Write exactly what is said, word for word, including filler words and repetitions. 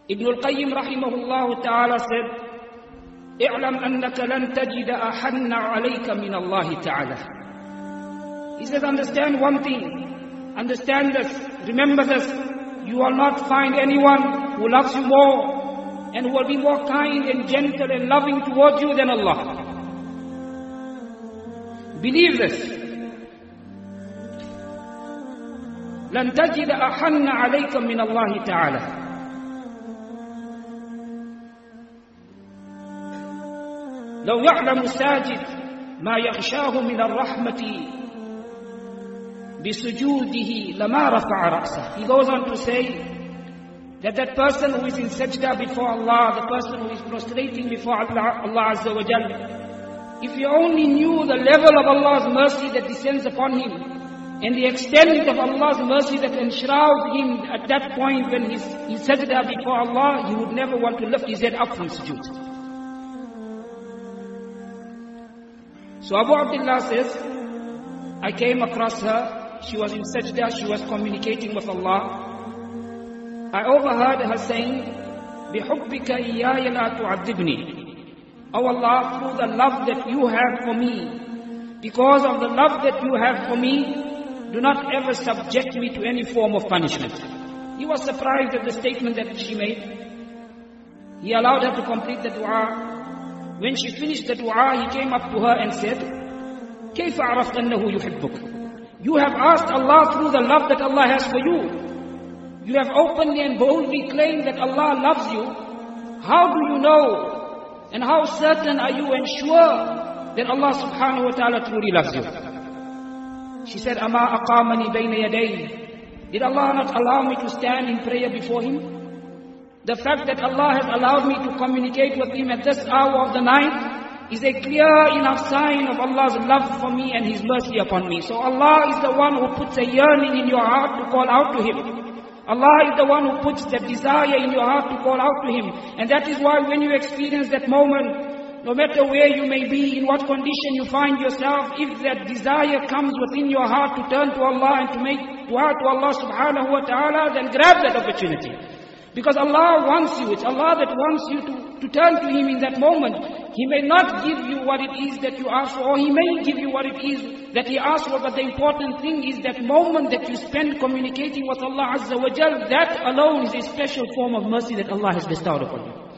Ibn al-Qayyim rahimahullah ta'ala said, "I'lam annaka lan tajida ahanna alayka min Allah ta'ala." He says, understand one thing, understand this, remember this, you will not find anyone who loves you more and who will be more kind and gentle and loving towards you than Allah. Believe this. لن تجد أحن عليك من الله تعالى. لو يعلم الساجد ما يخشاه من الرحمة بسجوده لما رفع رأسه. He goes on to say that that person who is in sajda before Allah, the person who is prostrating before Allah, Allah Azza wa Jal, if he only knew the level of Allah's mercy that descends upon him, and the extent of Allah's mercy that enshrouds him at that point when he's in sajda before Allah, he would never want to lift his head up from sujood. So Abu Abdullah says, I came across her, she was in sajda, she was communicating with Allah. I overheard her saying, بِحُبِّكَ إِيَّايَ لَا تُعَذِّبْنِي. Oh Allah, through the love that you have for me, because of the love that you have for me, do not ever subject me to any form of punishment. He was surprised at the statement that she made. He allowed her to complete the dua. When she finished the dua, he came up to her and said, كيف عرفت أنه يحبك? You have asked Allah through the love that Allah has for you. You have openly and boldly claimed that Allah loves you. How do you know? And how certain are you and sure that Allah subhanahu wa ta'ala truly loves you? She said, Ama aqamani bayna yaday. Did Allah not allow me to stand in prayer before Him? The fact that Allah has allowed me to communicate with Him at this hour of the night is a clear enough sign of Allah's love for me and His mercy upon me. So Allah is the one who puts a yearning in your heart to call out to Him. Allah is the one who puts that desire in your heart to call out to Him. And that is why when you experience that moment, no matter where you may be, in what condition you find yourself, if that desire comes within your heart to turn to Allah and to make dua to Allah subhanahu wa ta'ala, then grab that opportunity. Because Allah wants you, it's Allah that wants you to, to turn to Him in that moment. He may not give you what it is that you ask for, or He may give you what it is that He asks for, but the important thing is that moment that you spend communicating with Allah Azza wa Jal, that alone is a special form of mercy that Allah has bestowed upon you.